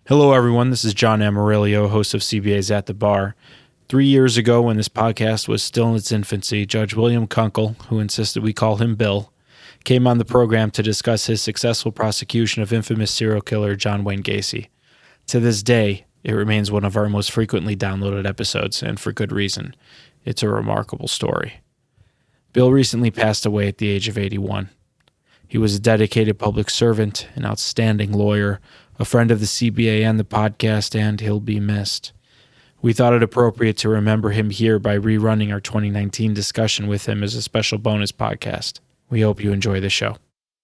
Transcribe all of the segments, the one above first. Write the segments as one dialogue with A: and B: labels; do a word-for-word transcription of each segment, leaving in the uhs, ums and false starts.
A: Hello, everyone. This is John Amarillo, host of C B A's At the Bar. Three years ago, when this podcast was still in its infancy, Judge William Kunkel, who insisted we call him Bill, came on the program to discuss his successful prosecution of infamous serial killer John Wayne Gacy. To this day, it remains one of our most frequently downloaded episodes, and for good reason. It's a remarkable story. Bill recently passed away at the age of eighty-one. He was a dedicated public servant, an outstanding lawyer, a friend of the C B A and the podcast, and he'll be missed. We thought it appropriate to remember him here by rerunning our twenty nineteen discussion with him as a special bonus podcast. We hope you enjoy the show.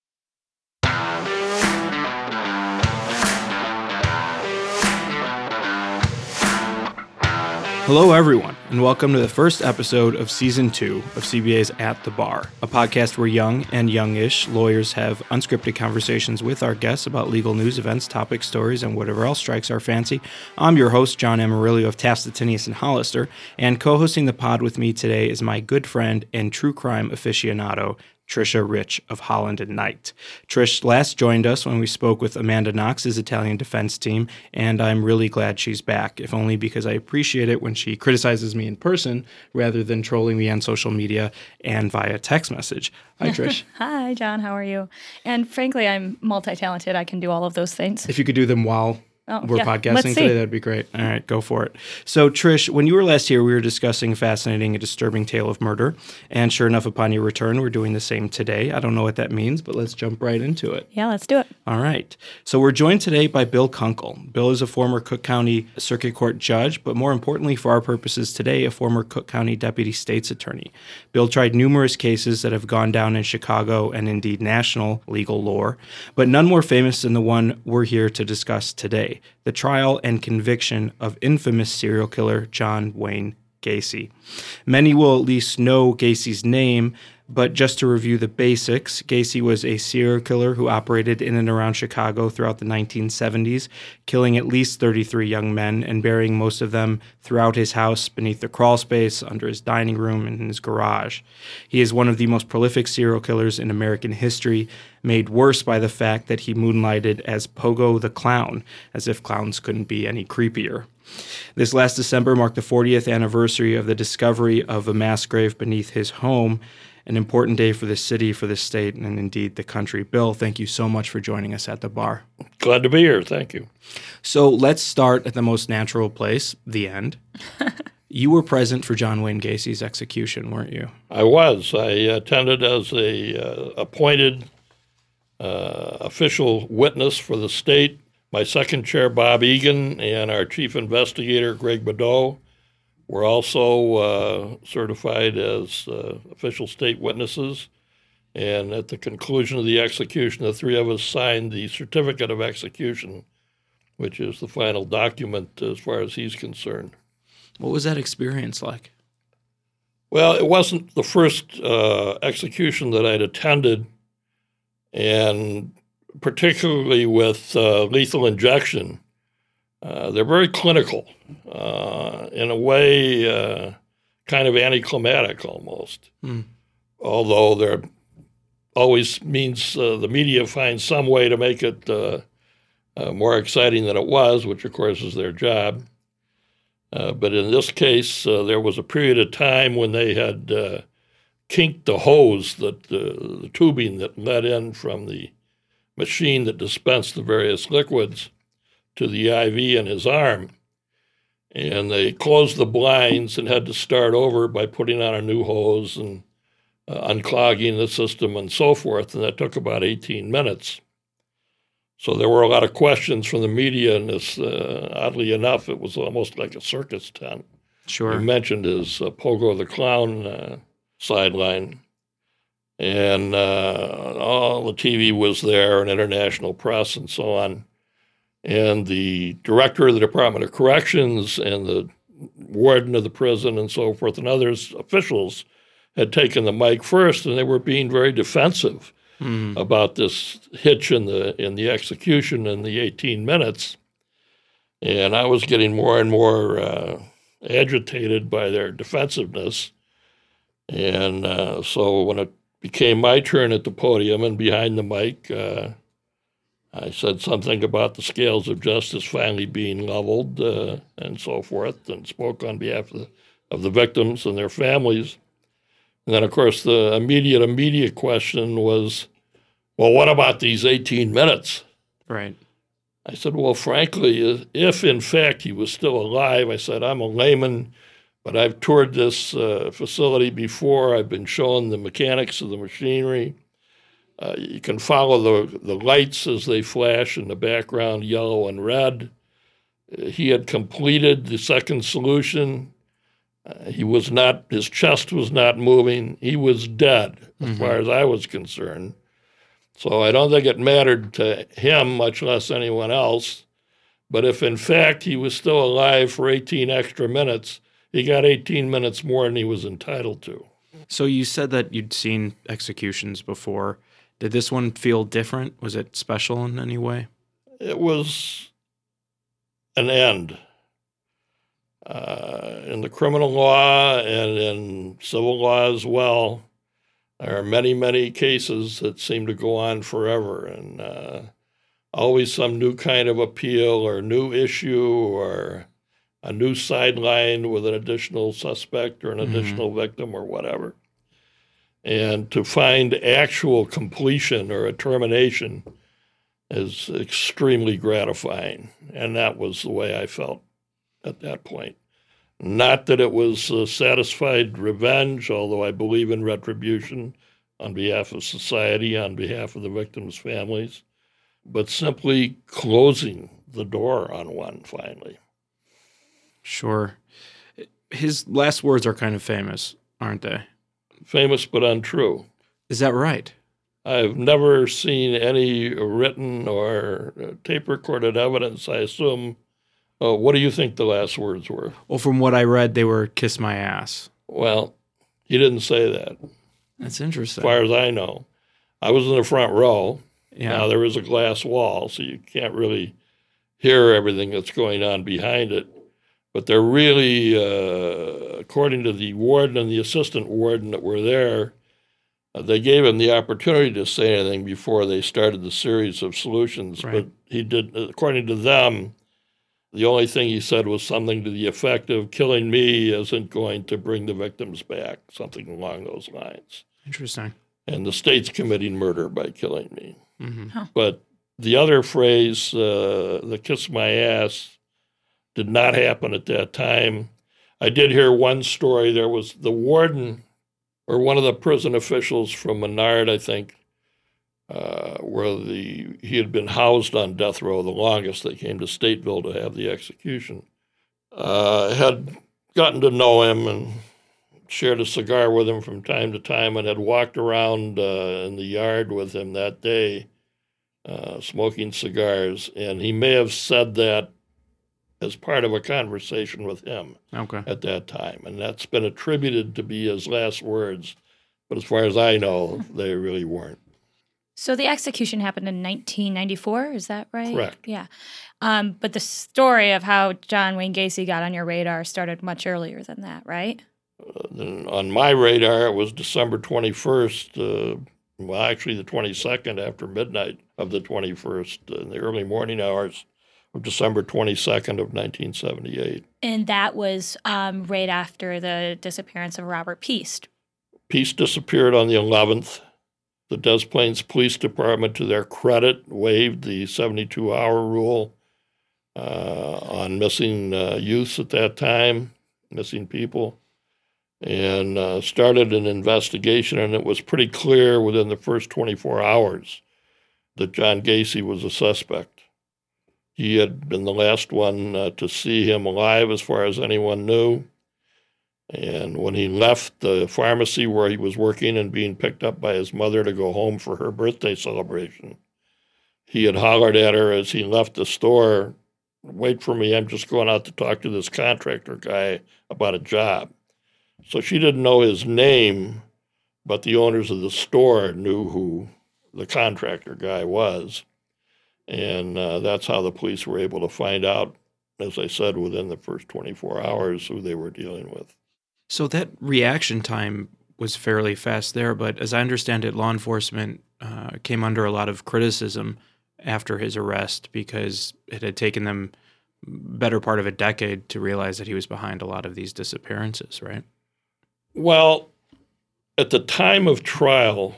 A: Hello, everyone, and welcome to the first episode of Season two of C B A's At the Bar, a podcast where young and youngish lawyers have unscripted conversations with our guests about legal news, events, topics, stories, and whatever else strikes our fancy. I'm your host, John Amarillo of Taft, Stettinius and Hollister, and co-hosting the pod with me today is my good friend and true crime aficionado, Trisha Rich of Holland and Knight. Trish last joined us when we spoke with Amanda Knox's Italian defense team, and I'm really glad she's back, if only because I appreciate it when she criticizes me in person rather than trolling me on social media and via text message. Hi, Trish.
B: Hi, John. How are you? And frankly, I'm multi-talented. I can do all of those things.
A: If you could do them while
B: Oh,
A: we're
B: yeah.
A: podcasting
B: Let's see.
A: today, that'd be great. All right, go for it. So, Trish, when you were last here, we were discussing a fascinating and disturbing tale of murder. And sure enough, upon your return, we're doing the same today. I don't know what that means, but let's jump right into it.
B: Yeah, let's do it.
A: All right. So we're joined today by Bill Kunkel. Bill is a former Cook County Circuit Court judge, but more importantly for our purposes today, a former Cook County Deputy State's Attorney. Bill tried numerous cases that have gone down in Chicago and indeed national legal lore, but none more famous than the one we're here to discuss today, the trial and conviction of infamous serial killer John Wayne Gacy. Many will at least know Gacy's name, but just to review the basics, Gacy was a serial killer who operated in and around Chicago throughout the nineteen seventies, killing at least thirty-three young men and burying most of them throughout his house, beneath the crawl space, under his dining room, and in his garage. He is one of the most prolific serial killers in American history, made worse by the fact that he moonlighted as Pogo the Clown, as if clowns couldn't be any creepier. This last December marked the fortieth anniversary of the discovery of a mass grave beneath his home, an important day for the city, for the state, and indeed the country. Bill, thank you so much for joining us at the bar.
C: Glad to be here. Thank you.
A: So let's start at the most natural place, the end. You were present for John Wayne Gacy's execution, weren't you?
C: I was. I attended as a uh, appointed uh, official witness for the state. My second chair, Bob Egan, and our chief investigator, Greg Badeau, were also uh, certified as uh, official state witnesses. And at the conclusion of the execution, the three of us signed the certificate of execution, which is the final document as far as he's concerned.
A: What was that experience like?
C: Well, it wasn't the first uh, execution that I'd attended, and particularly with uh, lethal injection. Uh, they're very clinical, uh, in a way, uh, kind of anticlimactic almost. Mm. Although there always means uh, the media finds some way to make it uh, uh, more exciting than it was, which of course is their job. Uh, but in this case, uh, there was a period of time when they had uh, kinked the hose, that uh, the tubing that led in from the machine that dispensed the various liquids to the I V in his arm. And they closed the blinds and had to start over by putting on a new hose and uh, unclogging the system and so forth. And that took about eighteen minutes. So there were a lot of questions from the media, and this, uh, oddly enough, it was almost like a circus tent.
A: Sure.
C: You mentioned his uh, Pogo the Clown uh, sideline. And uh, all the T V was there, and international press and so on. And the director of the Department of Corrections and the warden of the prison and so forth and others, officials, had taken the mic first, and they were being very defensive mm. about this hitch in the in the execution in the eighteen minutes. And I was getting more and more uh, agitated by their defensiveness. And uh, so when it became my turn at the podium and behind the mic, uh, I said something about the scales of justice finally being leveled uh, and so forth, and spoke on behalf of the, of the victims and their families. And then, of course, the immediate, immediate question was, well, what about these eighteen minutes?
A: Right.
C: I said, well, frankly, if in fact he was still alive, I said, I'm a layman, but I've toured this uh, facility before. I've been shown the mechanics of the machinery. Uh, you can follow the, the lights as they flash in the background, yellow and red. Uh, he had completed the second solution. Uh, he was not, his chest was not moving. He was dead, as mm-hmm. far as I was concerned. So I don't think it mattered to him, much less anyone else. But if in fact he was still alive for eighteen extra minutes, he got eighteen minutes more than he was entitled to.
A: So you said that you'd seen executions before. Did this one feel different? Was it special in any way?
C: It was an end. Uh, in the criminal law and in civil law as well, there are many, many cases that seem to go on forever, and uh, always some new kind of appeal or new issue or a new sideline with an additional suspect or an mm-hmm. additional victim or whatever. And to find actual completion or a termination is extremely gratifying. And that was the way I felt at that point. Not that it was uh, satisfied revenge, although I believe in retribution on behalf of society, on behalf of the victims' families, but simply closing the door on one finally.
A: Sure. His last words are kind of famous, aren't they?
C: Famous but untrue.
A: Is that right?
C: I've never seen any written or tape-recorded evidence. I assume, uh, what do you think the last words were?
A: Well, from what I read, they were, "Kiss my ass."
C: Well, he didn't say that.
A: That's interesting.
C: As far as I know. I was in the front row.
A: Yeah.
C: Now, there is a glass wall, so you can't really hear everything that's going on behind it. But they're really, uh, according to the warden and the assistant warden that were there, uh, they gave him the opportunity to say anything before they started the series of solutions.
A: Right.
C: But he did, according to them, the only thing he said was something to the effect of, killing me isn't going to bring the victims back, something along those lines.
A: Interesting.
C: And the state's committing murder by killing me.
A: Mm-hmm.
B: Huh.
C: But the other phrase, uh, the kiss my ass, did not happen at that time. I did hear one story. There was the warden or one of the prison officials from Menard, I think, uh, where the he had been housed on death row the longest. They came to Stateville to have the execution. Uh, had gotten to know him and shared a cigar with him from time to time and had walked around uh, in the yard with him that day uh, smoking cigars. And he may have said that as part of a conversation with him
A: okay.
C: at that time. And that's been attributed to be his last words. But as far as I know, they really weren't.
B: So the execution happened in nineteen ninety-four, is that right?
C: Correct.
B: Yeah. Um, but the story of how John Wayne Gacy got on your radar started much earlier than that, right?
C: Uh, then on my radar, it was December twenty-first, uh, well, actually the twenty-second after midnight of the twenty-first, uh, in the early morning hours of December twenty-second of nineteen seventy-eight.
B: And that was um, right after the disappearance of Robert Piest.
C: Piest disappeared on the eleventh. The Des Plaines Police Department, to their credit, waived the seventy-two hour rule uh, on missing uh, youths at that time, missing people, and uh, started an investigation. And it was pretty clear within the first twenty-four hours that John Gacy was a suspect. He had been the last one uh, to see him alive, as far as anyone knew. And when he left the pharmacy where he was working and being picked up by his mother to go home for her birthday celebration, he had hollered at her as he left the store, "Wait for me, I'm just going out to talk to this contractor guy about a job." So she didn't know his name, but the owners of the store knew who the contractor guy was. And uh, that's how the police were able to find out, as I said, within the first twenty-four hours who they were dealing with.
A: So that reaction time was fairly fast there, but as I understand it, law enforcement uh, came under a lot of criticism after his arrest because it had taken them better part of a decade to realize that he was behind a lot of these disappearances, right?
C: Well, at the time of trial,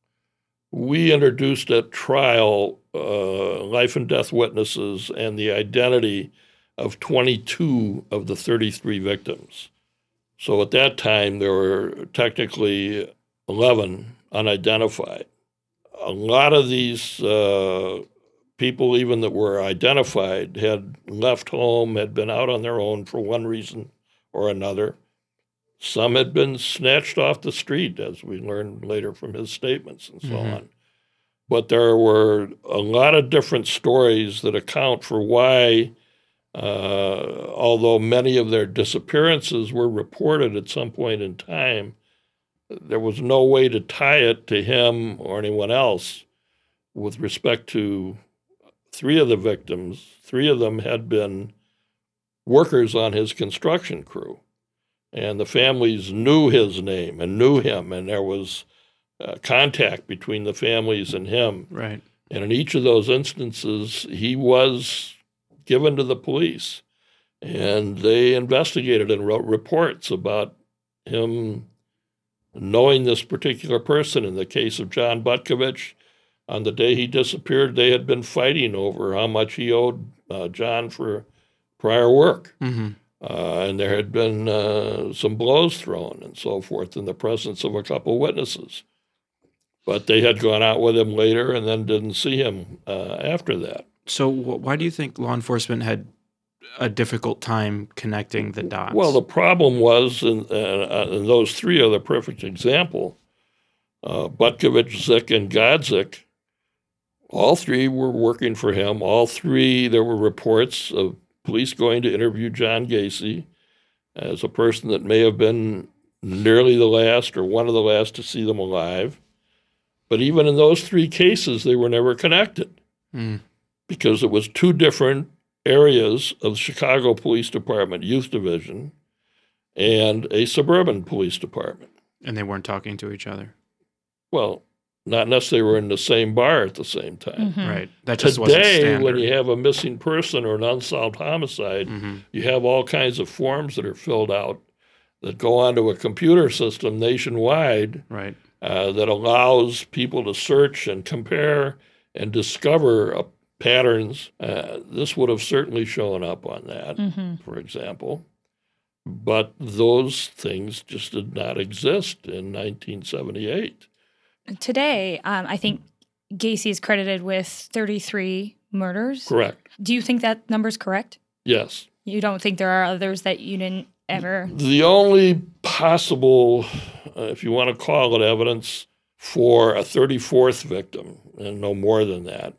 C: we introduced at trial uh, life and death witnesses and the identity of twenty-two of the thirty-three victims. So at that time, there were technically eleven unidentified. A lot of these uh, people, even that were identified, had left home, had been out on their own for one reason or another. Some had been snatched off the street, as we learned later from his statements and so mm-hmm. on. But there were a lot of different stories that account for why, uh, although many of their disappearances were reported at some point in time, there was no way to tie it to him or anyone else with respect to three of the victims. Three of them had been workers on his construction crew. And the families knew his name and knew him, and there was uh, contact between the families and him.
A: Right.
C: And in each of those instances, he was given to the police, and they investigated and wrote reports about him knowing this particular person. In the case of John Butkovich, on the day he disappeared, they had been fighting over how much he owed uh, John for prior work. Mm-hmm. Uh, and there had been uh, some blows thrown and so forth in the presence of a couple witnesses. But they had gone out with him later and then didn't see him uh, after that.
A: So why do you think law enforcement had a difficult time connecting the dots?
C: Well, the problem was, and, uh, and those three are the perfect example, uh, Butkovich, Zik, and Godzik, all three were working for him. All three, there were reports of police going to interview John Gacy as a person that may have been nearly the last or one of the last to see them alive. But even in those three cases, they were never connected mm. because it was two different areas of the Chicago Police Department Youth Division and a suburban police department.
A: And they weren't talking to each other?
C: Well, not unless they were in the same bar at the same time.
A: Mm-hmm. Right. That just wasn't
C: Today,
A: standard.
C: when you have a missing person or an unsolved homicide, mm-hmm. you have all kinds of forms that are filled out that go onto a computer system nationwide
A: right.
C: uh, that allows people to search and compare and discover uh, patterns. Uh, this would have certainly shown up on that, mm-hmm. for example. But those things just did not exist in nineteen seventy-eight.
B: Today, um, I think Gacy is credited with thirty-three murders.
C: Correct.
B: Do you think that number's correct?
C: Yes.
B: You don't think there are others that you didn't ever?
C: The only possible, uh, if you want to call it evidence, for a thirty-fourth victim, and no more than that,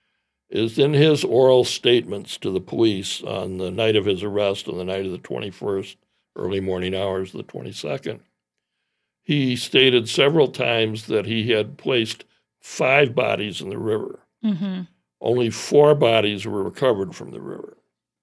C: is in his oral statements to the police on the night of his arrest, on the night of the twenty-first, early morning hours of the twenty-second. He stated several times that he had placed five bodies in the river. Mm-hmm. Only four bodies were recovered from the river.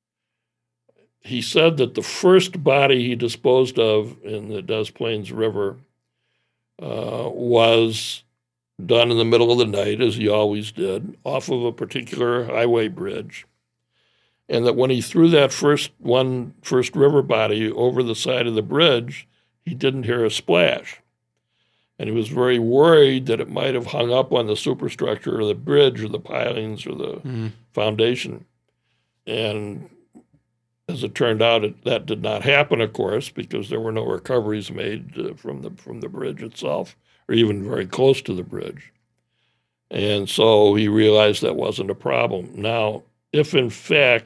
C: He said that the first body he disposed of in the Des Plaines River uh, was done in the middle of the night, as he always did, off of a particular highway bridge. And that when he threw that first one, first river body over the side of the bridge, he didn't hear a splash. And he was very worried that it might have hung up on the superstructure or the bridge or the pilings or the mm-hmm. foundation. And as it turned out, it, that did not happen, of course, because there were no recoveries made uh, from the from the bridge itself, or even very close to the bridge. And so he realized that wasn't a problem. Now, if in fact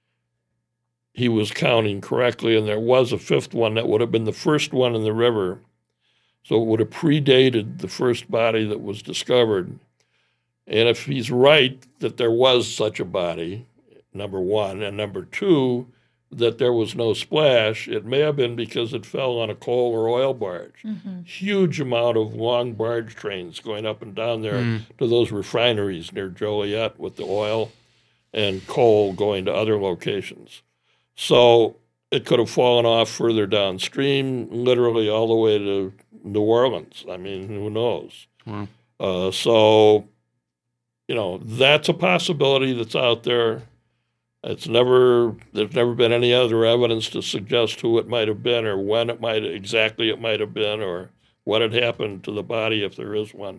C: he was counting correctly, and there was a fifth one that would have been the first one in the river, so it would have predated the first body that was discovered. And if he's right that there was such a body, number one, and number two, that there was no splash, it may have been because it fell on a coal or oil barge. Mm-hmm. Huge amount of long barge trains going up and down there mm. to those refineries near Joliet with the oil and coal going to other locations. So it could have fallen off further downstream, literally all the way to New Orleans. I mean, who knows? Wow. Uh, so you know, that's a possibility that's out there. It's never, there's never been any other evidence to suggest who it might have been or when it might, exactly it might have been, or what had happened to the body if there is one.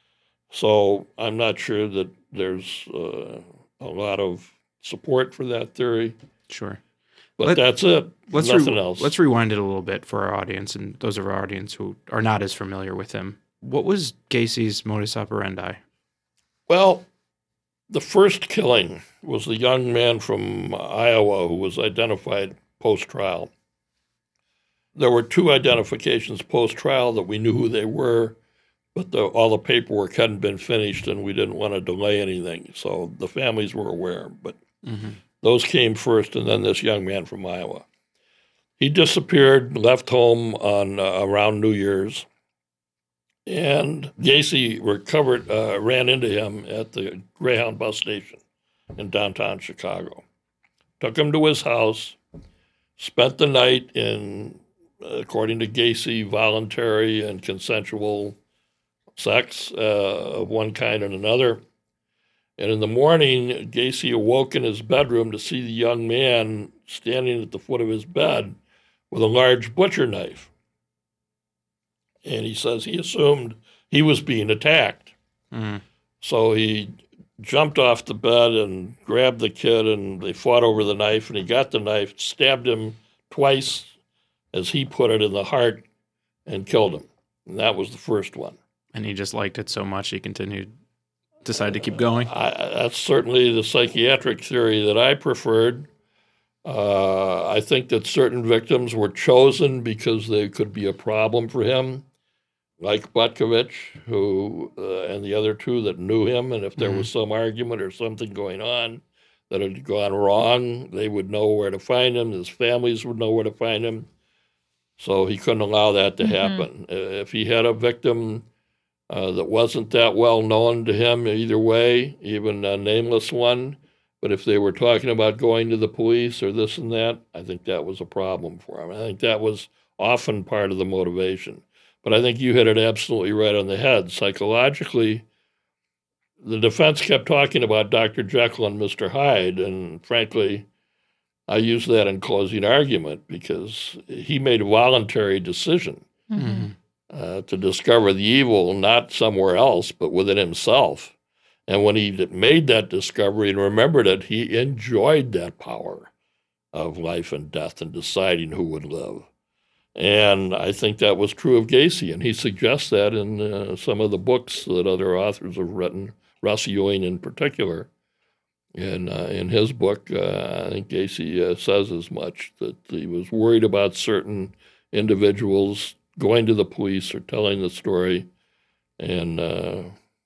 C: So I'm not sure that there's uh, a lot of support for that theory,
A: Sure.
C: but
A: Let-
C: that's it.
A: Let's
C: Nothing
A: re-
C: else.
A: Let's rewind it a little bit for our audience and those of our audience who are not as familiar with him. What was Gacy's modus operandi?
C: Well, the first killing was the young man from Iowa who was identified post-trial. There were two identifications post-trial that we knew who they were, but the, all the paperwork hadn't been finished and we didn't want to delay anything. So the families were aware, but
A: Mm-hmm.
C: those came first, and then this young man from Iowa. He disappeared, left home on uh, around New Year's, and Gacy recovered, uh, ran into him at the Greyhound bus station in downtown Chicago. Took him to his house, spent the night in, according to Gacy, voluntary and consensual sex uh, of one kind and another. And in the morning, Gacy awoke in his bedroom to see the young man standing at the foot of his bed with a large butcher knife. And he says he assumed he was being attacked.
A: Mm-hmm.
C: So he jumped off the bed and grabbed the kid, and they fought over the knife, and he got the knife, stabbed him twice, as he put it, in the heart, and killed him. And that was the first one.
A: And he just liked it so much he continued, decided to keep going.
C: I, that's certainly the psychiatric theory that I preferred. Uh, I think that certain victims were chosen because they could be a problem for him, like Butkovich, who uh, and the other two that knew him, and if there
A: Mhm.
C: was some argument or something going on that had gone wrong, they would know where to find him. His families would know where to find him. So he couldn't allow that to
B: Mhm.
C: happen. Uh, if he had a victim uh, that wasn't that well known to him either way, even a nameless one, but if they were talking about going to the police or this and that, I think that was a problem for him. I think that was often part of the motivation. But I think you hit it absolutely right on the head. Psychologically, the defense kept talking about Doctor Jekyll and Mister Hyde, and frankly, I use that in closing argument because he made a voluntary decision
B: Mm-hmm.
C: uh, to discover the evil not somewhere else, but within himself. And when he made that discovery and remembered it, he enjoyed that power of life and death and deciding who would live. And I think that was true of Gacy, and he suggests that in uh, some of the books that other authors have written, Russ Ewing in particular. And uh, in his book, uh, I think Gacy uh, says as much, that he was worried about certain individuals going to the police or telling the story, and uh,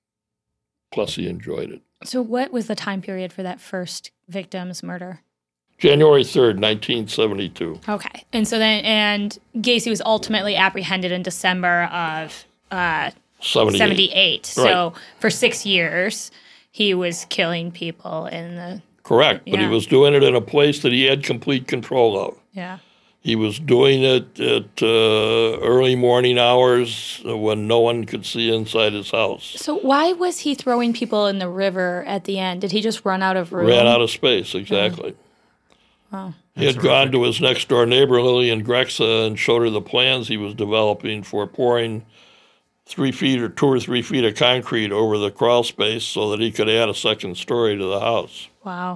C: plus he enjoyed it.
B: So what was the time period for that first victim's murder?
C: January third, nineteen seventy-two.
B: Okay. And so then, and Gacy was ultimately apprehended in December of uh,
C: seventy-eight.
B: seventy-eight. So
C: Right.
B: for six years, he was killing people in the,
C: Correct, but
B: Yeah.
C: he was doing it in a place that he had complete control of.
B: yeah.
C: He was doing it at uh, early morning hours when no one could see inside his house.
B: So why was he throwing people in the river at the end? Did he just run out of room?
C: Ran out of space, exactly.
B: Wow.
C: He had gone to his next door neighbor, Lillian Grexa, and showed her the plans he was developing for pouring three feet or two or three feet of concrete over the crawl space so that he could add a second story to the house.
B: Wow.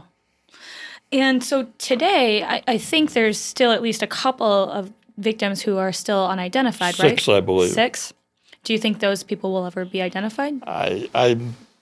B: And so today, I, I think there's still at least a couple of victims who are still unidentified, right?
C: Six, I believe.
B: Six? Do you think those people will ever be identified?
C: I, I,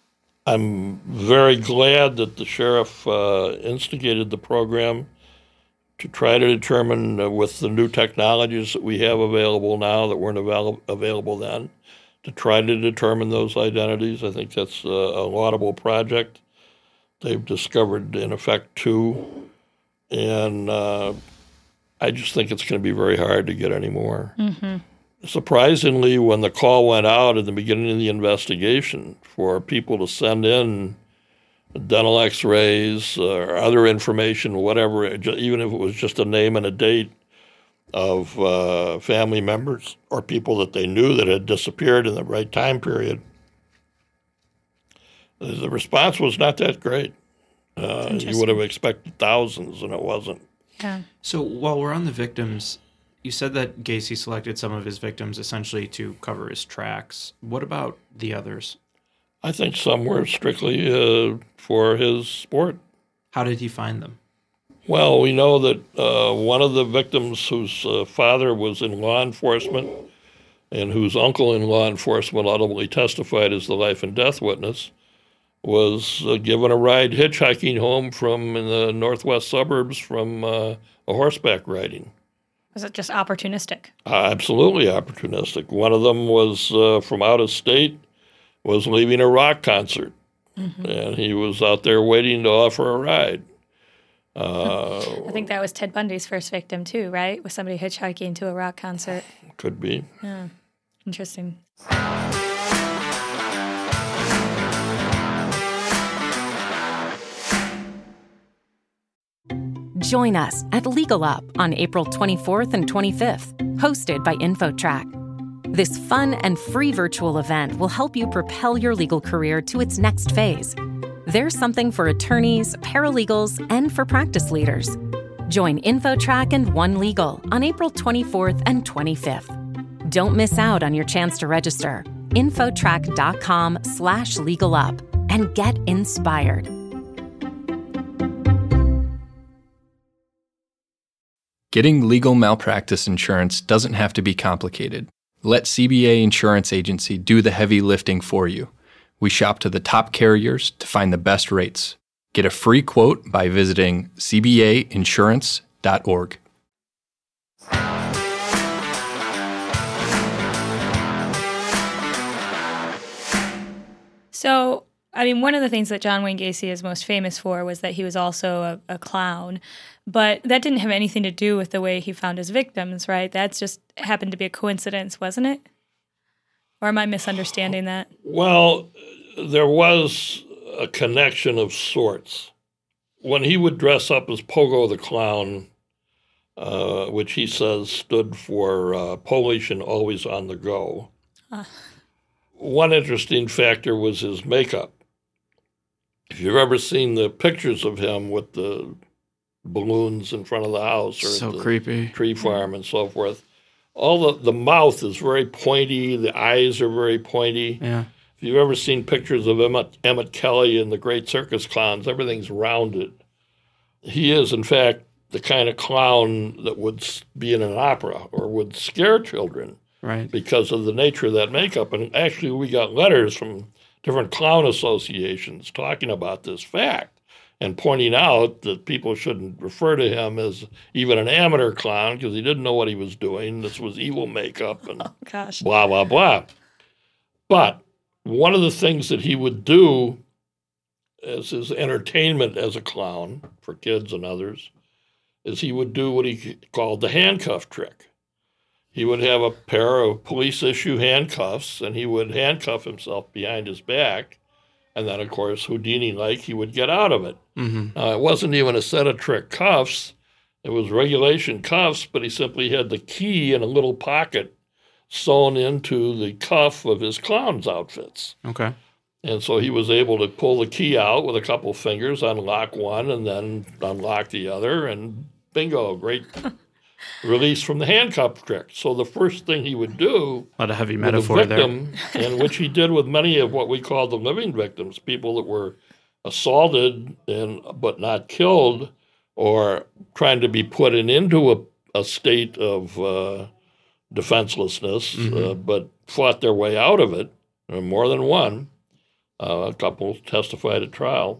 C: I'm very glad that the sheriff uh, instigated the program to try to determine uh, with the new technologies that we have available now that weren't avail- available then, to try to determine those identities. I think that's a, a laudable project. They've discovered, in effect, two, and uh, I just think it's going to be very hard to get any more.
B: Mm-hmm.
C: Surprisingly, when the call went out at the beginning of the investigation for people to send in dental x-rays or other information, whatever, even if it was just a name and a date of uh, family members or people that they knew that had disappeared in the right time period, The response was not that great. Uh, you would have expected thousands, and it wasn't.
B: Yeah.
A: So while we're on the victims, you said that Gacy selected some of his victims essentially to cover his tracks. What about the others?
C: I think some were strictly uh, for his sport.
A: How did he find them?
C: Well, we know that uh, one of the victims whose uh, father was in law enforcement and whose uncle in law enforcement ultimately testified as the life and death witness was uh, given a ride hitchhiking home from in the northwest suburbs from uh, a horseback riding.
B: Was it just opportunistic?
C: Uh, absolutely opportunistic. One of them was uh, from out of state, was leaving a rock concert, mm-hmm. and he was out there waiting to offer a ride. Uh,
B: I think that was Ted Bundy's first victim too, right? Was somebody hitchhiking to a rock concert?
C: Could be.
B: Yeah, interesting.
D: Join us at Legal Up on April twenty-fourth and twenty-fifth, hosted by InfoTrack. This fun and free virtual event will help you propel your legal career to its next phase. There's something for attorneys, paralegals, and for practice leaders. Join InfoTrack and One Legal on April twenty-fourth and twenty-fifth. Don't miss out on your chance to register. Infotrack.com slash legal up and get inspired.
E: Getting legal malpractice insurance doesn't have to be complicated. Let C B A Insurance Agency do the heavy lifting for you. We shop to the top carriers to find the best rates. Get a free quote by visiting c b a insurance dot org.
B: So, I mean, one of the things that John Wayne Gacy is most famous for was that he was also a, a clown. But that didn't have anything to do with the way he found his victims, right? That's just happened to be a coincidence, wasn't it? Or am I misunderstanding that?
C: Well, there was a connection of sorts. When he would dress up as Pogo the Clown, uh, which he says stood for uh, Polish and always on the go, uh. one interesting factor was his makeup. If you've ever seen the pictures of him with the balloons in front of the house or
A: so
C: the
A: creepy
C: tree farm and so forth, all the, the mouth is very pointy, the eyes are very pointy.
A: Yeah.
C: If you've ever seen pictures of Emmett, Emmett Kelly and the Great Circus Clowns, everything's rounded. He is, in fact, the kind of clown that would be in an opera or would scare children,
A: right?
C: Because of the nature of that makeup. And actually, we got letters from different clown associations talking about this fact and pointing out that people shouldn't refer to him as even an amateur clown because he didn't know what he was doing. This was evil makeup and
B: oh, gosh.
C: blah, blah, blah. But one of the things that he would do as his entertainment as a clown for kids and others is he would do what he called the handcuff trick. He would have a pair of police-issue handcuffs, and he would handcuff himself behind his back, and then, of course, Houdini-like, he would get out of it.
A: Mm-hmm.
C: Uh, it wasn't even a set of trick cuffs. It was regulation cuffs, but he simply had the key in a little pocket sewn into the cuff of his clown's outfits.
A: Okay.
C: And so he was able to pull the key out with a couple fingers, unlock one, and then unlock the other, and bingo, great release from the handcuff trick. So the first thing he would do
A: a lot of heavy
C: with
A: metaphor
C: a victim,
A: there.
C: and which he did with many of what we call the living victims, people that were assaulted and but not killed, or trying to be put in, into a, a state of uh, defenselessness, mm-hmm. uh, but fought their way out of it, or more than one. Uh, a couple testified at trial.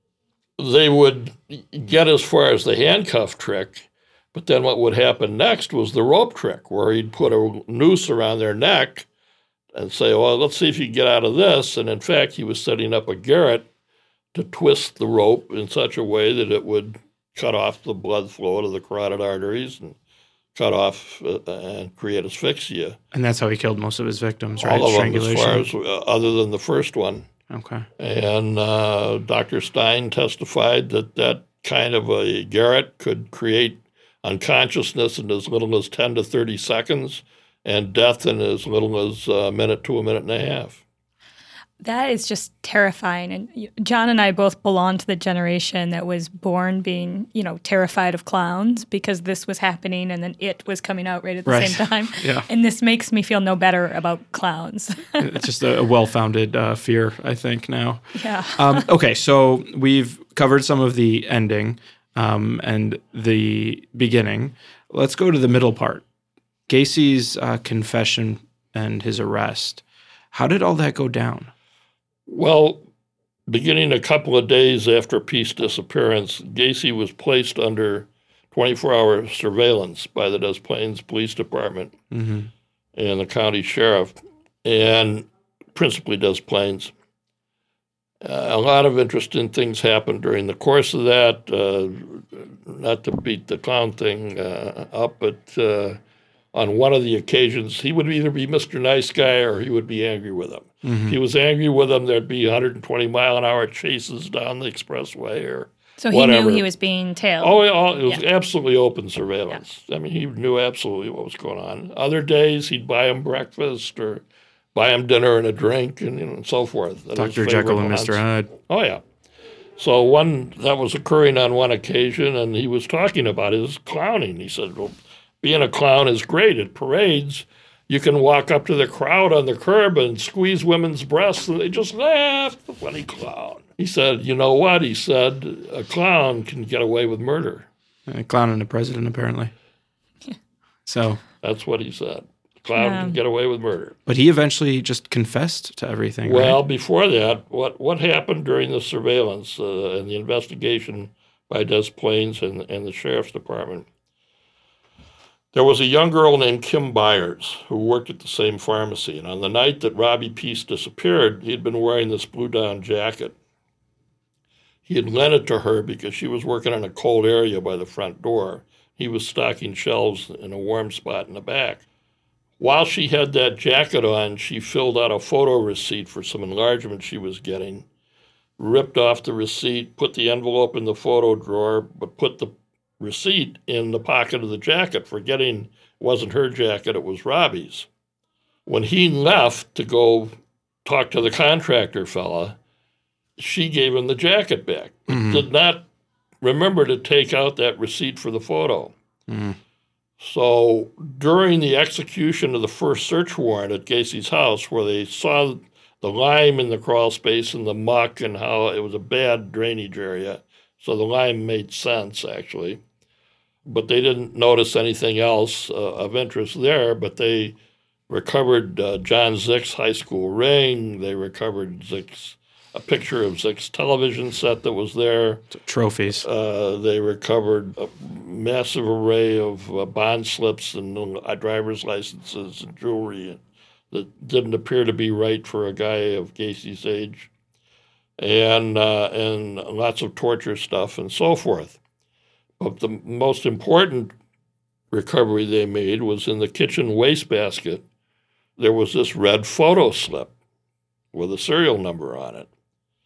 C: They would get as far as the handcuff trick, but then what would happen next was the rope trick, where he'd put a noose around their neck and say, well, let's see if you can get out of this. And in fact, he was setting up a garrote to twist the rope in such a way that it would cut off the blood flow to the carotid arteries and cut off uh, and create asphyxia.
A: And that's how he killed most of his victims, right?
C: All of them, as far as, uh, other than the first one.
A: Okay.
C: And uh, Doctor Stein testified that that kind of a garrote could create unconsciousness in as little as ten to thirty seconds and death in as little as a minute to a minute and a half.
B: That is just terrifying. And y- John and I both belong to the generation that was born being, you know, terrified of clowns because this was happening and then It was coming out right at the
A: Right.
B: same time.
A: Yeah.
B: And this makes me feel no better about clowns.
A: It's just a, a well-founded uh, fear, I think, now.
B: Yeah.
A: Um, okay, so we've covered some of the ending um, and the beginning. Let's go to the middle part. Gacy's uh, confession and his arrest. How did all that go down?
C: Well, beginning a couple of days after Peace's disappearance, Gacy was placed under twenty-four hour surveillance by the Des Plaines Police Department
A: Mm-hmm.
C: and the county sheriff, and principally Des Plaines. Uh, a lot of interesting things happened during the course of that. Uh, not to beat the clown thing uh, up, but uh, on one of the occasions, he would either be Mister Nice Guy or he would be angry with him.
A: Mm-hmm.
C: If he was angry with him, there'd be one hundred twenty mile an hour chases down the expressway or
B: So he
C: whatever.
B: knew he was being tailed.
C: Oh, yeah, it was
B: Yeah.
C: absolutely open surveillance. I mean, he knew absolutely what was going on. Other days, he'd buy him breakfast or buy him dinner and a drink and, you know, and so forth. That was
A: Doctor
C: his
A: Jekyll
C: favorite
A: and Mister
C: haunts.
A: Hyde.
C: Oh, yeah. So one that was occurring on one occasion, and he was talking about his clowning. He said, well, being a clown is great. At parades, you can walk up to the crowd on the curb and squeeze women's breasts, and they just laugh. The funny clown. He said, you know what? He said, a clown can get away with murder.
A: Uh, clowning the president, apparently. So,
C: That's what he said. A clown
B: Yeah.
C: can get away with murder.
A: but he eventually just confessed to everything,
C: Well,
A: right?
C: before that, what, what happened during the surveillance uh, and the investigation by Des Plaines and, and the sheriff's department, there was a young girl named Kim Byers who worked at the same pharmacy. And on the night that Robbie Peace disappeared, he'd been wearing this blue down jacket. He had lent it to her because she was working in a cold area by the front door. He was stocking shelves in a warm spot in the back. While she had that jacket on, she filled out a photo receipt for some enlargement she was getting, ripped off the receipt, put the envelope in the photo drawer, but put the receipt in the pocket of the jacket, forgetting it wasn't her jacket, it was Robbie's. When he left to go talk to the contractor fella, she gave him the jacket back, but
A: Mhm.
C: did not remember to take out that receipt for the photo.
A: Mhm.
C: So during the execution of the first search warrant at Gacy's house, where they saw the lime in the crawl space and the muck and how it was a bad drainage area, so the lime made sense, actually. But they didn't notice anything else uh, of interest there, but they recovered uh, John Zick's high school ring. They recovered Zick's, a picture of Zick's television set that was there.
A: Trophies.
C: Uh, they recovered a massive array of uh, bond slips and uh, driver's licenses and jewelry that didn't appear to be right for a guy of Gacy's age, and uh, and lots of torture stuff and so forth. But the most important recovery they made was in the kitchen wastebasket. There was this red photo slip with a serial number on it.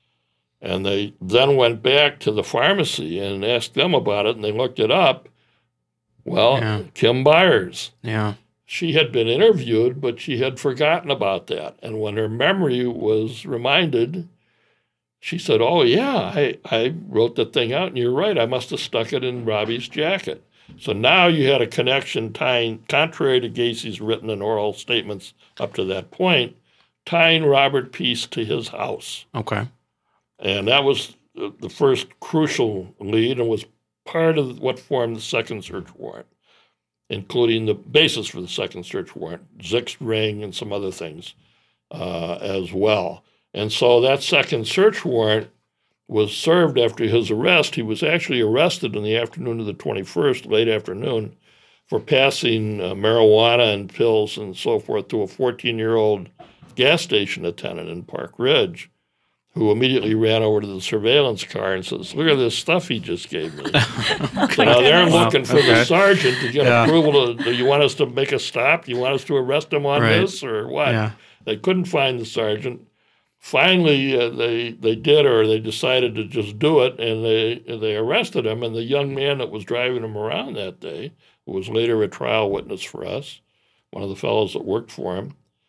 C: And they then went back to the pharmacy and asked them about it, and they looked it up. Well,
A: Yeah.
C: Kim Byers.
A: Yeah.
C: She had been interviewed, but she had forgotten about that. And when her memory was reminded, she said, oh, yeah, I, I wrote the thing out, and you're right. I must have stuck it in Robbie's jacket. So now you had a connection tying, contrary to Gacy's written and oral statements up to that point, tying Robert Peace to his house.
A: Okay.
C: And that was the first crucial lead and was part of what formed the second search warrant, including the basis for the second search warrant, Zick's ring and some other things uh, as well. And so that second search warrant was served after his arrest. He was actually arrested in the afternoon of the twenty-first, late afternoon, for passing uh, marijuana and pills and so forth to a fourteen-year-old gas station attendant in Park Ridge, who immediately ran over to the surveillance car and says, look at this stuff he just gave me. So now they're
A: Wow,
C: looking for
A: okay.
C: the sergeant to get
A: Yeah.
C: approval. To, do you want us to make a stop? Do you want us to arrest him on
A: Right.
C: this or what?
A: Yeah.
C: They couldn't find the sergeant. Finally, uh, they they did, or they decided to just do it, and they they arrested him. And the young man that was driving him around that day, who was later a trial witness for us, one of the fellows that worked for him,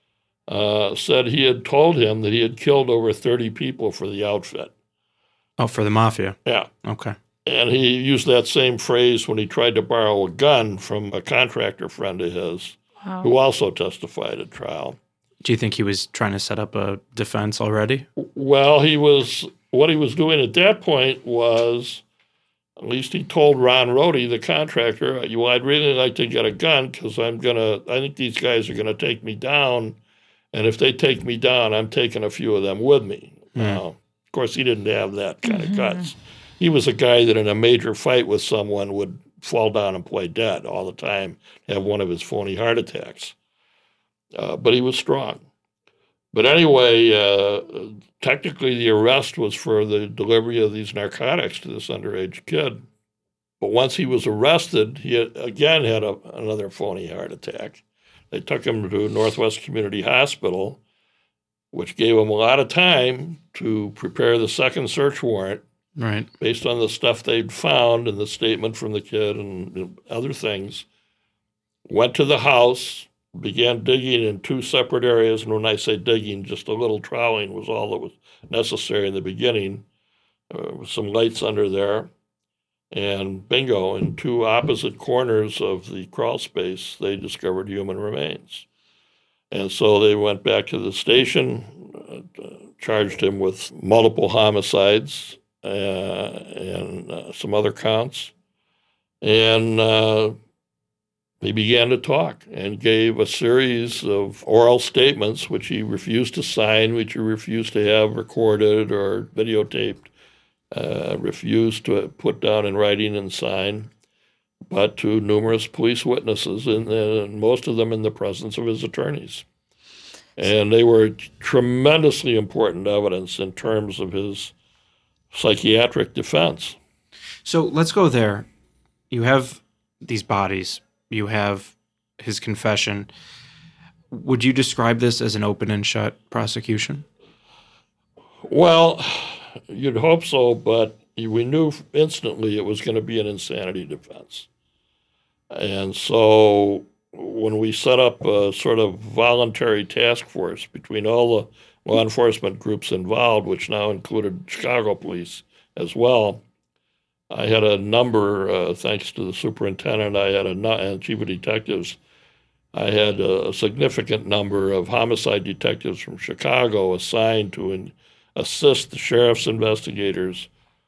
C: uh, said he had told him that he had killed over thirty people for the outfit.
A: Oh, for the mafia.
C: Yeah.
A: Okay.
C: And he used that same phrase when he tried to borrow a gun from a contractor friend of his,
B: Wow.
C: who also testified at trial.
A: Do you think he was trying to set up a defense already?
C: Well, he was, what he was doing at that point was, at least he told Ron Rohde, the contractor, well, I'd really like to get a gun because I'm going to, I think these guys are going to take me down. And if they take me down, I'm taking a few of them with me.
A: Mm.
C: Uh, of course, he didn't have that kind
B: Mm-hmm.
C: of guts. He was a guy that in a major fight with someone would fall down and play dead all the time, have one of his phony heart attacks. Uh, but he was strong. But anyway, uh, technically the arrest was for the delivery of these narcotics to this underage kid. But once he was arrested, he had, again had a, another phony heart attack. They took him to Northwest Community Hospital, which gave him a lot of time to prepare the second search warrant
A: Right.
C: based on the stuff they'd found and the statement from the kid and other things. Went to the house, began digging in two separate areas. And when I say digging, just a little troweling was all that was necessary in the beginning, uh, with some lights under there. And bingo, in two opposite corners of the crawl space, they discovered human remains. And so they went back to the station, uh, charged him with multiple homicides uh, and uh, some other counts. And uh, he began to talk and gave a series of oral statements, which he refused to sign, which he refused to have recorded or videotaped, uh, refused to put down in writing and sign, but to numerous police witnesses, and, and most of them in the presence of his attorneys. And they were tremendously important evidence in terms of his psychiatric defense.
A: So let's go there. You have these bodies. You have his confession. Would you describe this as an open and shut prosecution?
C: Well, you'd hope so, but we knew instantly it was going to be an insanity defense. And so when we set up a sort of voluntary task force between all the law enforcement groups involved, which now included Chicago police as well, I had a number, uh, thanks to the superintendent, I had a and chief of detectives, I had a significant number of homicide detectives from Chicago assigned to in, assist the sheriff's investigators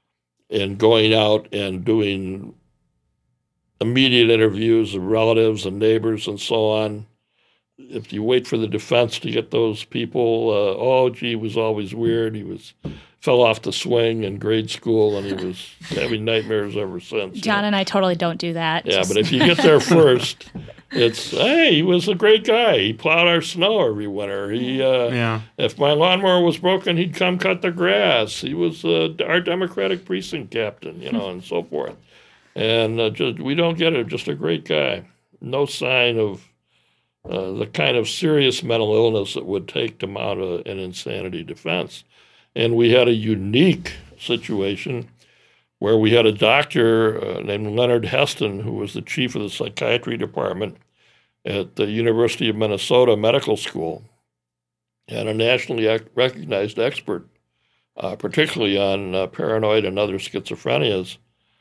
C: in going out and doing immediate interviews of relatives and neighbors and so on. If you wait for the defense to get those people, uh, oh, gee, he was always weird. He was fell off the swing in grade school, and he was having nightmares ever since.
B: John
C: you know?
B: and I totally don't do that.
C: Yeah,
B: Just-
C: but if you get there first, it's, hey, he was a great guy. He plowed our snow every winter. He, uh,
A: Yeah.
C: If my lawnmower was broken, he'd come cut the grass. He was uh, our Democratic precinct captain, you know, and so forth. And uh, just we don't get it. Just a great guy. No sign of uh, the kind of serious mental illness it would take to mount a, an insanity defense. And we had a unique situation where we had a doctor uh, named Leonard Heston, who was the chief of the psychiatry department at the University of Minnesota Medical School, and a nationally ac- recognized expert, uh, particularly on uh, paranoid and other schizophrenias,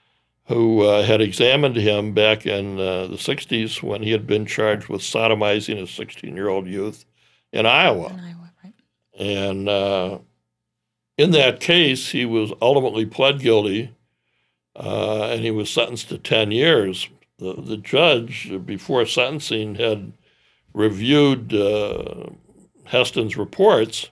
C: who uh, had examined him back in uh, the sixties when he had been charged with sodomizing a sixteen-year-old youth in Iowa.
B: In Iowa, right.
C: And uh, in that case, he was ultimately pled guilty, uh, and he was sentenced to ten years. The, the judge, before sentencing, had reviewed uh, Heston's reports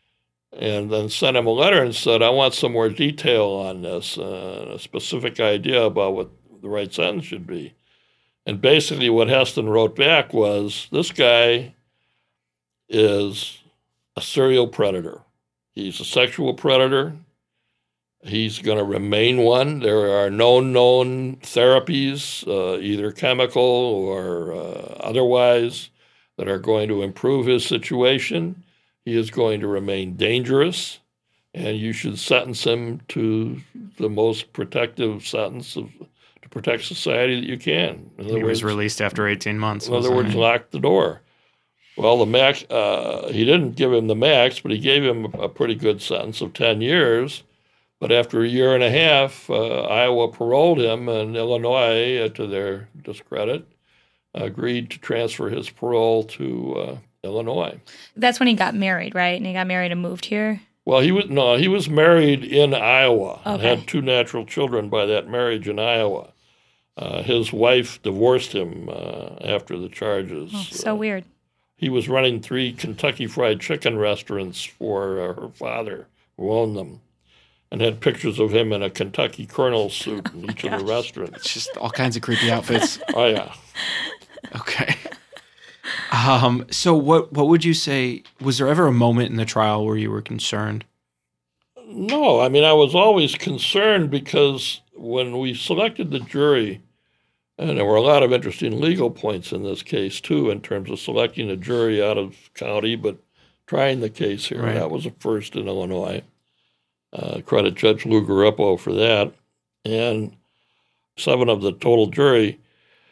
C: and then sent him a letter and said, I want some more detail on this, uh, a specific idea about what the right sentence should be. And basically what Heston wrote back was, this guy is a serial predator. He's a sexual predator. He's going to remain one. There are no known therapies, uh, either chemical or uh, otherwise, that are going to improve his situation. He is going to remain dangerous, and you should sentence him to the most protective sentence of, to protect society that you can. In other
A: He was
C: words,
A: released after eighteen months.
C: in other
A: wasn't
C: words,
A: he?
C: lock the door. Well, the max, uh, he didn't give him the max, but he gave him a pretty good sentence of ten years. But after a year and a half, uh, Iowa paroled him, and Illinois, uh, to their discredit, agreed to transfer his parole to uh, Illinois.
B: That's when he got married, right? And he got married and moved here?
C: Well, he was no, he was married in Iowa and
B: Okay.
C: had two natural children by that marriage in Iowa. Uh, his wife divorced him uh, after the charges.
B: Oh, so
C: Uh,
B: weird.
C: He was running three Kentucky Fried Chicken restaurants for uh, her father, who owned them, and had pictures of him in a Kentucky Colonel suit in each of the restaurants.
A: It's just all kinds of creepy outfits.
C: Oh, yeah.
A: Okay. Um, so what what would you say, was there ever a moment in the trial where you were concerned?
C: No, I mean, I was always concerned because when we selected the jury, and there were a lot of interesting legal points in this case, too, in terms of selecting a jury out of county, but trying the case here.
A: Right.
C: That was a first in Illinois. Uh, credit Judge Lou Garippo for that. And seven of the total jury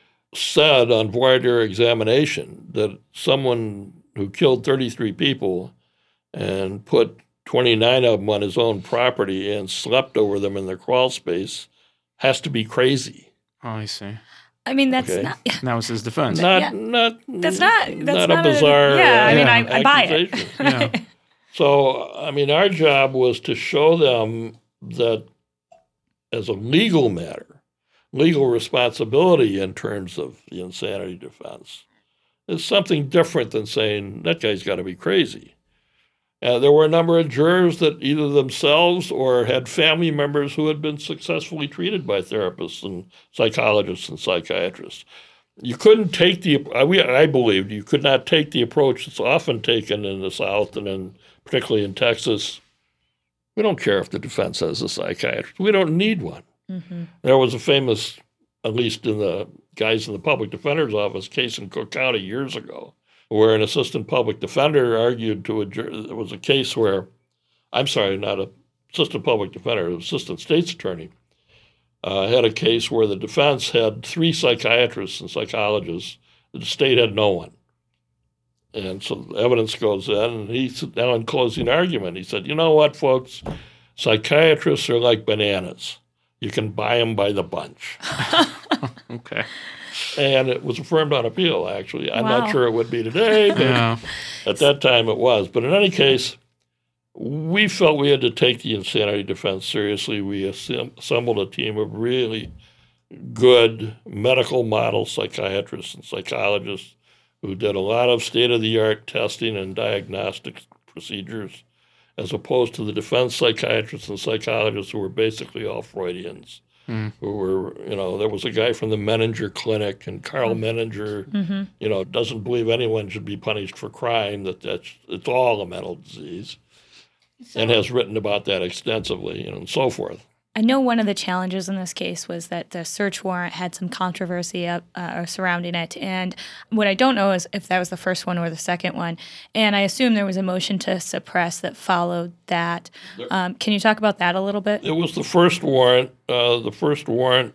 C: said on voir dire examination that someone who killed thirty-three people and put twenty-nine of them on his own property and slept over them in their crawl space has to be crazy.
A: Oh, I see.
B: I mean, that's
C: Okay.
B: not.
A: And that was his defense.
C: Not,
B: Yeah.
C: not,
B: That's not. That's
C: not, a bizarre.
B: yeah, I
C: uh,
B: mean, I, I buy it.
C: accusation.
A: Yeah.
C: So, I mean, our job was to show them that as a legal matter, legal responsibility in terms of the insanity defense is something different than saying that guy's got to be crazy. Uh, there were a number of jurors that either themselves or had family members who had been successfully treated by therapists and psychologists and psychiatrists. You couldn't take the, I, we, I believed, you could not take the approach that's often taken in the South and in, particularly in Texas. We don't care if the defense has a psychiatrist. We don't need one.
B: Mm-hmm.
C: There was a famous, at least in the guys in the public defender's office, case in Cook County years ago, where an assistant public defender argued to a jury. There was a case where, I'm sorry, not a assistant public defender, an assistant state's attorney, uh, had a case where the defense had three psychiatrists and psychologists. The state had no one. And so the evidence goes in, and he said, now in closing argument, he said, you know what, folks, psychiatrists are like bananas. You can buy them by the bunch.
A: Okay.
C: And it was affirmed on appeal, actually. I'm
B: Wow.
C: not sure it would be today, but
A: Yeah.
C: at that time it was. But in any case, we felt we had to take the insanity defense seriously. We assemb- assembled a team of really good medical model psychiatrists and psychologists who did a lot of state-of-the-art testing and diagnostic procedures, as opposed to the defense psychiatrists and psychologists who were basically all Freudians.
A: Mm.
C: Who were, you know, there was a guy from the Menninger Clinic, and Carl Menninger,
B: Mm-hmm.
C: you know, doesn't believe anyone should be punished for crime, that that's, it's all a mental disease, and has written about that extensively, you know, and so forth.
B: I know one of the challenges in this case was that the search warrant had some controversy up, uh, surrounding it. And what I don't know is if that was the first one or the second one. And I assume there was a motion to suppress that followed that. Um, can you talk about that a little bit?
C: It was the first warrant, uh, the first warrant.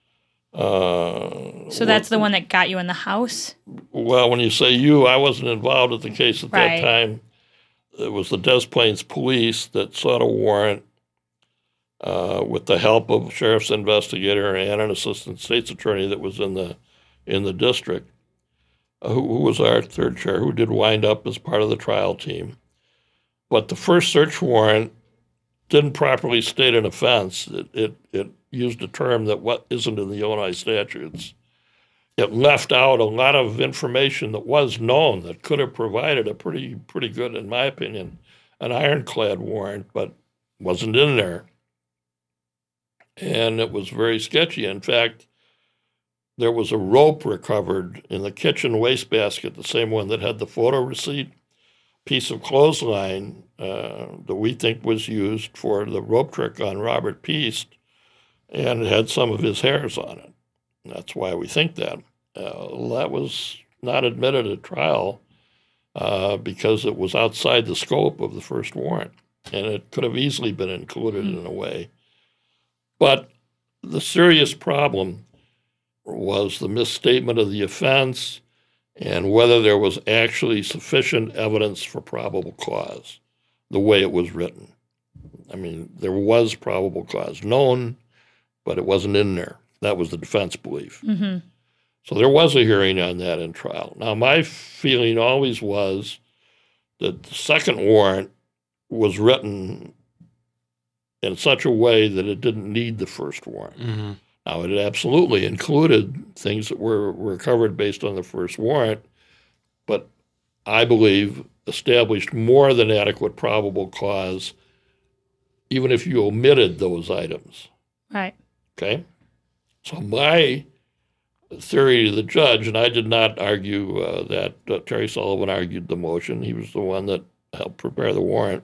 C: Uh,
B: So that's the one that got you in the house?
C: Well, when you say you, I wasn't involved with the case at
B: Right.
C: that time. It was the Des Plaines police that sought a warrant uh, with the help of a sheriff's investigator and an assistant state's attorney that was in the in the district, uh, who, who was our third chair, who did wind up as part of the trial team. But the first search warrant didn't properly state an offense. It, it, it used a term that what isn't in the Illinois statutes. It left out a lot of information that was known that could have provided a pretty pretty good, in my opinion, an ironclad warrant, but wasn't in there. And it was very sketchy. In fact, there was a rope recovered in the kitchen wastebasket, the same one that had the photo receipt, piece of clothesline uh, that we think was used for the rope trick on Robert Peast, and it had some of his hairs on it. That's why we think that. Uh, that was not admitted at trial uh, because it was outside the scope of the first warrant, and it could have easily been included mm-hmm. in a way. But the serious problem was the misstatement of the offense and whether there was actually sufficient evidence for probable cause, the way it was written. I mean, there was probable cause known, but it wasn't in there. That was the defense belief.
B: Mm-hmm.
C: So there was a hearing on that in trial. Now, my feeling always was that the second warrant was written in such a way that it didn't need the first warrant.
A: Mm-hmm.
C: Now, it absolutely included things that were, were covered based on the first warrant, but I believe established more than adequate probable cause, even if you omitted those items.
B: Right.
C: Okay? So my theory to the judge, and I did not argue uh, that uh, Terry Sullivan argued the motion. He was the one that helped prepare the warrant.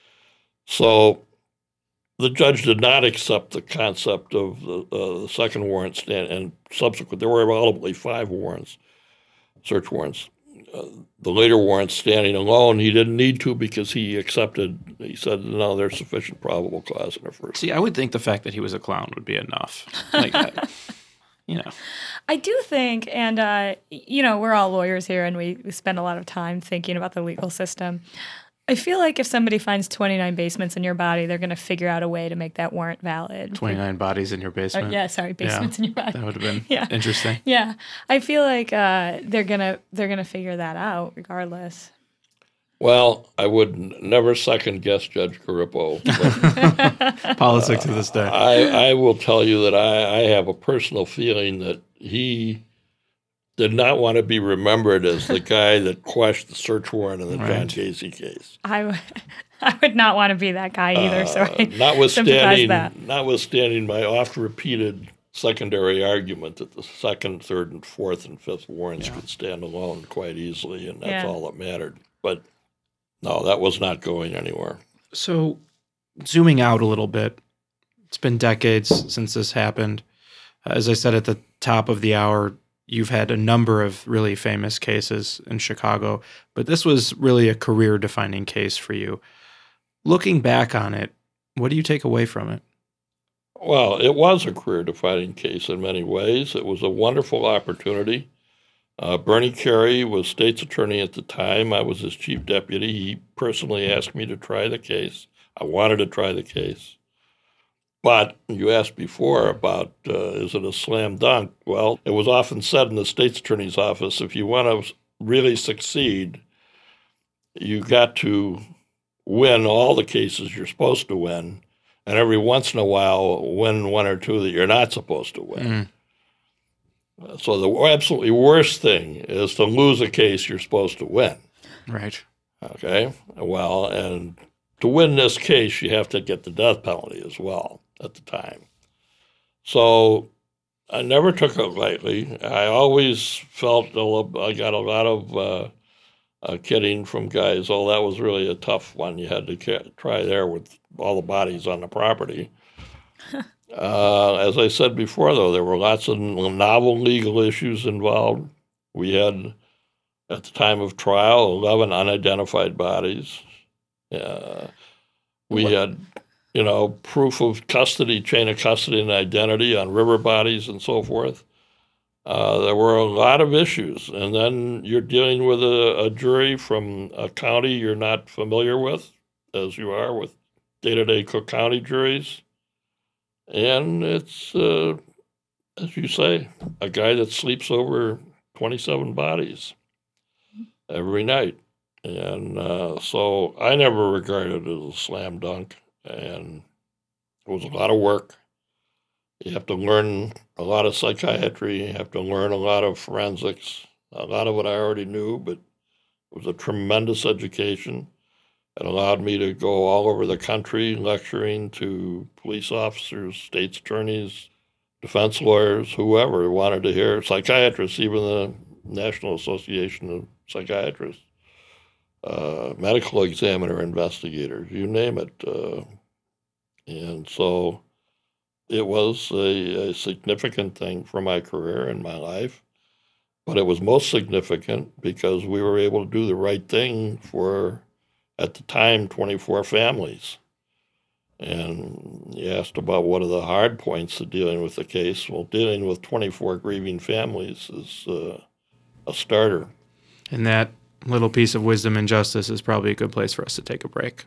C: So the judge did not accept the concept of the, uh, the second warrant stand, and subsequent. There were ultimately five warrants, search warrants. Uh, the later warrant standing alone, he didn't need to because he accepted. He said, "No, there's sufficient probable cause in the first."
A: See, I would think the fact that he was a clown would be enough. Like, I, you know.
B: I do think, and, uh, you know, we're all lawyers here and we, we spend a lot of time thinking about the legal system. I feel like if somebody finds twenty-nine basements in your body, they're going to figure out a way to make that warrant valid.
A: twenty-nine bodies in your basement.
B: Uh, yeah, sorry, basements
A: yeah,
B: in your body.
A: That would have been
B: yeah.
A: interesting.
B: Yeah, I feel like uh, they're gonna they're gonna figure that out regardless.
C: Well, I would n- never second guess Judge Garippo. But,
A: Politics to this day.
C: I, I will tell you that I, I have a personal feeling that he did not want to be remembered as the guy that quashed the search warrant in the
A: Right.
C: John Casey case.
B: I, w- I would not want to be that guy either. so
C: Uh,
B: I
C: notwithstanding,
B: sympathize that.
C: notwithstanding my oft-repeated secondary argument that the second, third, and fourth and fifth warrants
A: Yeah.
C: could stand alone quite easily, and that's
B: Yeah.
C: all that mattered. But no, that was not going anywhere.
A: So, zooming out a little bit, it's been decades since this happened. As I said at the top of the hour, you've had a number of really famous cases in Chicago, but this was really a career-defining case for you. Looking back on it, what do you take away from it?
C: Well, it was a career-defining case in many ways. It was a wonderful opportunity. Uh, Bernie Carey was state's attorney at the time. I was his chief deputy. He personally asked me to try the case. I wanted to try the case. But you asked before about, uh, is it a slam dunk? Well, it was often said in the state's attorney's office, if you want to really succeed, you got to win all the cases you're supposed to win, and every once in a while win one or two that you're not supposed to win.
A: Mm.
C: So the absolutely worst thing is to lose a case you're supposed to win.
A: Right.
C: Okay? Well, and to win this case, you have to get the death penalty as well at the time. So I never took it lightly. I always felt a little, I got a lot of uh, uh, kidding from guys. Oh, that was really a tough one. You had to ca- try there with all the bodies on the property. uh, as I said before, though, there were lots of novel legal issues involved. We had, at the time of trial, eleven unidentified bodies. Uh, we had, you know, proof of custody, chain of custody and identity on river bodies and so forth. Uh, there were a lot of issues. And then you're dealing with a, a jury from a county you're not familiar with, as you are with day-to-day Cook County juries. And it's, uh, as you say, a guy that sleeps over twenty-seven bodies every night. And uh, so I never regarded it as a slam dunk. And it was a lot of work. You have to learn a lot of psychiatry. You have to learn a lot of forensics. A lot of it I already knew, but it was a tremendous education. It allowed me to go all over the country lecturing to police officers, state's attorneys, defense lawyers, whoever wanted to hear, psychiatrists, even the National Association of Psychiatrists. Uh, medical examiner investigators, you name it. Uh, and so it was a, a significant thing for my career and my life, but it was most significant because we were able to do the right thing for, at the time, twenty-four families. And you asked about what are the hard points to dealing with the case. Well, dealing with twenty-four grieving families is uh, a starter.
A: And that little piece of wisdom and justice is probably a good place for us to take a break.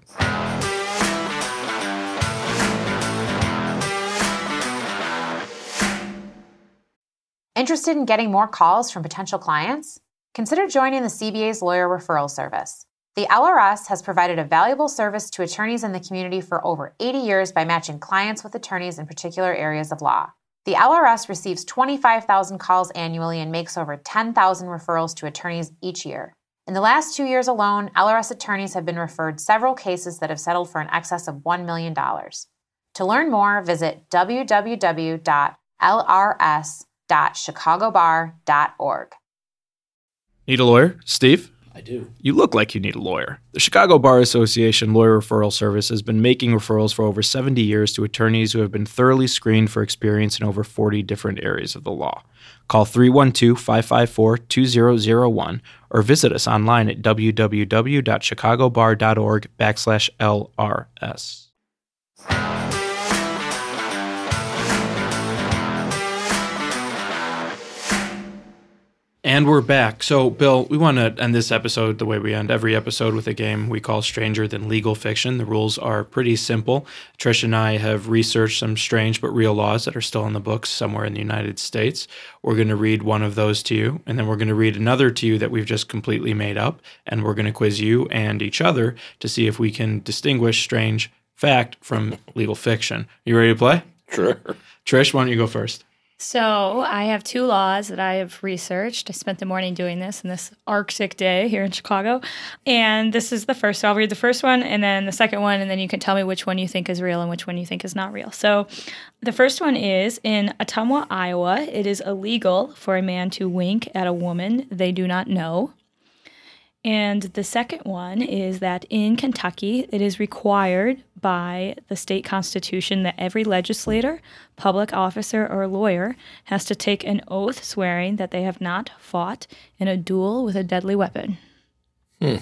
F: Interested in getting more calls from potential clients? Consider joining the C B A's Lawyer Referral Service. The L R S has provided a valuable service to attorneys in the community for over eighty years by matching clients with attorneys in particular areas of law. The L R S receives twenty-five thousand calls annually and makes over ten thousand referrals to attorneys each year. In the last two years alone, L R S attorneys have been referred several cases that have settled for an excess of one million dollars. To learn more, visit w w w dot l r s dot chicago bar dot org.
A: Need a lawyer? Steve?
G: I do.
A: You look like you need a lawyer. The Chicago Bar Association Lawyer Referral Service has been making referrals for over seventy years to attorneys who have been thoroughly screened for experience in over forty different areas of the law. Call three one two, five five four, two zero zero one or visit us online at w w w dot chicago bar dot org backslash L R S. And we're back. So, Bill, we want to end this episode the way we end every episode, with a game we call Stranger Than Legal Fiction. The rules are pretty simple. Trish and I have researched some strange but real laws that are still in the books somewhere in the United States. We're going to read one of those to you, and then we're going to read another to you that we've just completely made up, and we're going to quiz you and each other to see if we can distinguish strange fact from legal fiction. You ready to play?
C: Sure.
A: Trish, why don't you go first?
B: So I have two laws that I have researched. I spent the morning doing this on this Arctic day here in Chicago. And this is the first. So I'll read the first one and then the second one, and then you can tell me which one you think is real and which one you think is not real. So the first one is, in Ottumwa, Iowa, it is illegal for a man to wink at a woman they do not know. And the second one is that in Kentucky, it is required by the state constitution that every legislator, public officer, or lawyer has to take an oath swearing that they have not fought in a duel with a deadly weapon.
C: Hmm.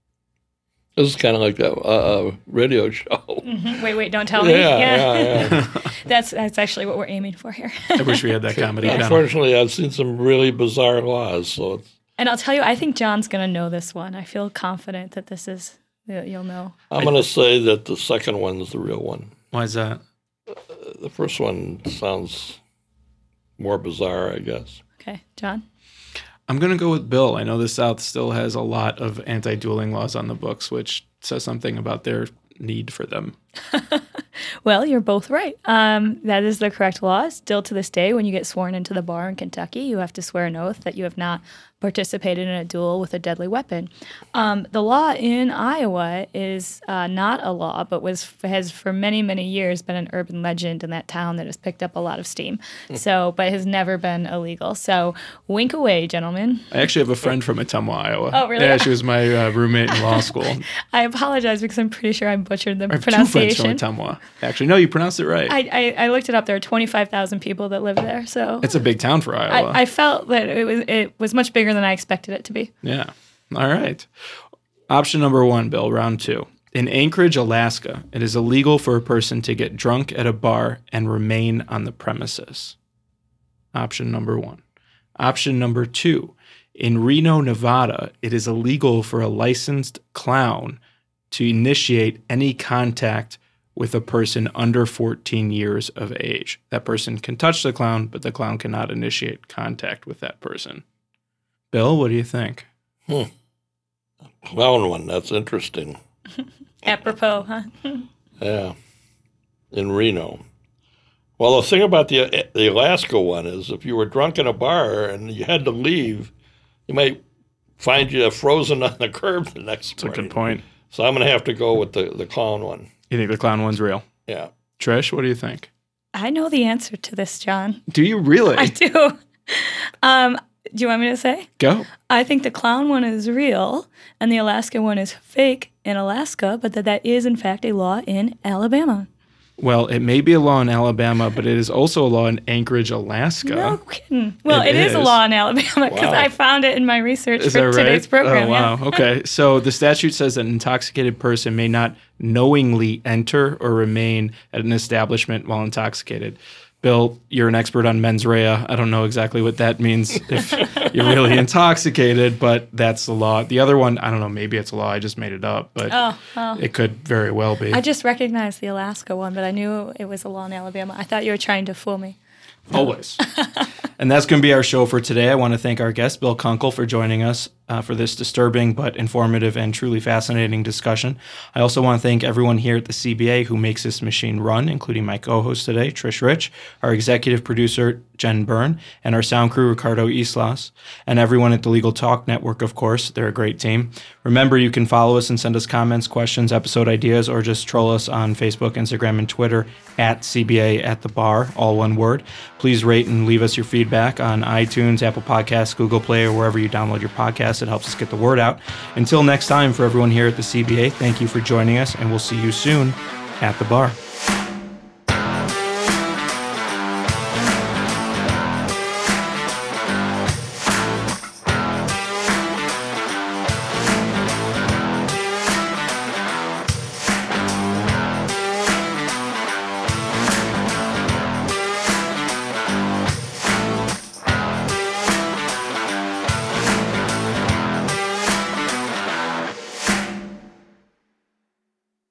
C: This is kind of like a uh, radio show.
B: Mm-hmm. Wait, wait, don't tell me.
C: Yeah, yeah, yeah.
B: that's that's actually what we're aiming for here.
A: I wish we had that comedy channel.
C: Unfortunately, I've seen some really bizarre laws, so it's
B: And I'll tell you, I think John's going to know this one. I feel confident that this is, that you'll know.
C: I'm going to say that the second one is the real one.
A: Why is that?
C: Uh, the first one sounds more bizarre, I guess.
B: Okay, John?
A: I'm going to go with Bill. I know the South still has a lot of anti-dueling laws on the books, which says something about their need for them.
B: Well, you're both right. Um, that is the correct law. Still to this day, when you get sworn into the bar in Kentucky, you have to swear an oath that you have not participated in a duel with a deadly weapon. Um, the law in Iowa is uh, not a law, but was has for many, many years been an urban legend in that town that has picked up a lot of steam. So, but has never been illegal. So, wink away, gentlemen.
A: I actually have a friend from Ottumwa, Iowa.
B: Oh, really?
A: Yeah, she was my uh, roommate in law school.
B: I apologize because I'm pretty sure I butchered the
A: I have
B: pronunciation.
A: two friends from Ottumwa. Actually, no, you pronounced it right.
B: I, I, I looked it up. There are twenty-five thousand people that live there. So
A: It's a big town for Iowa.
B: I, I felt that it was it was much bigger than I expected it to be.
A: Yeah. All right. Option number one, Bill, round two. In Anchorage, Alaska, it is illegal for a person to get drunk at a bar and remain on the premises. Option number one. Option number two. In Reno, Nevada, it is illegal for a licensed clown to initiate any contact with a person under fourteen years of age. That person can touch the clown, but the clown cannot initiate contact with that person. Bill, what do you think?
C: Hmm. Clown one, that's interesting.
B: Apropos, huh?
C: Yeah. In Reno. Well, the thing about the the Alaska one is if you were drunk in a bar and you had to leave, you might find you frozen on the curb the next
A: That's a
C: morning.
A: good point.
C: So I'm going to have to go with the, the clown one.
A: You think the clown one's real?
C: Yeah.
A: Trish, what do you think?
B: I know the answer to this, John.
A: Do you really?
B: I do. Um, do you want me to say?
A: Go.
B: I think the clown one is real and the Alaska one is fake in Alaska, but that that is in fact a law in Alabama.
A: Well, it may be a law in Alabama, but it is also a law in Anchorage, Alaska.
B: No kidding. Well,
A: It
B: it is.
A: is.
B: a law in Alabama because
C: Wow.
B: I found it in my research
A: Is
B: for
A: that right?
B: today's program.
A: Oh, wow.
B: Yeah.
A: Okay. So the statute says that an intoxicated person may not knowingly enter or remain at an establishment while intoxicated. Bill, you're an expert on mens rea. I don't know exactly what that means if you're really intoxicated, but that's the law. The other one, I don't know, maybe it's a law. I just made it up, but
B: Oh, oh.
A: it could very well be.
B: I just recognized the Alaska one, but I knew it was a law in Alabama. I thought you were trying to fool me.
A: Always. And that's going to be our show for today. I want to thank our guest, Bill Kunkel, for joining us uh, for this disturbing but informative and truly fascinating discussion. I also want to thank everyone here at the C B A who makes this machine run, including my co-host today, Trish Rich, our executive producer, Jen Byrne, and our sound crew, Ricardo Islas, and everyone at the Legal Talk Network, of course. They're a great team. Remember, you can follow us and send us comments, questions, episode ideas, or just troll us on Facebook, Instagram, and Twitter at C B A at the bar, all one word. Please rate and leave us your feedback on iTunes, Apple Podcasts, Google Play, or wherever you download your podcasts. It helps us get the word out. Until next time, for everyone here at the C B A, thank you for joining us, and we'll see you soon at the bar.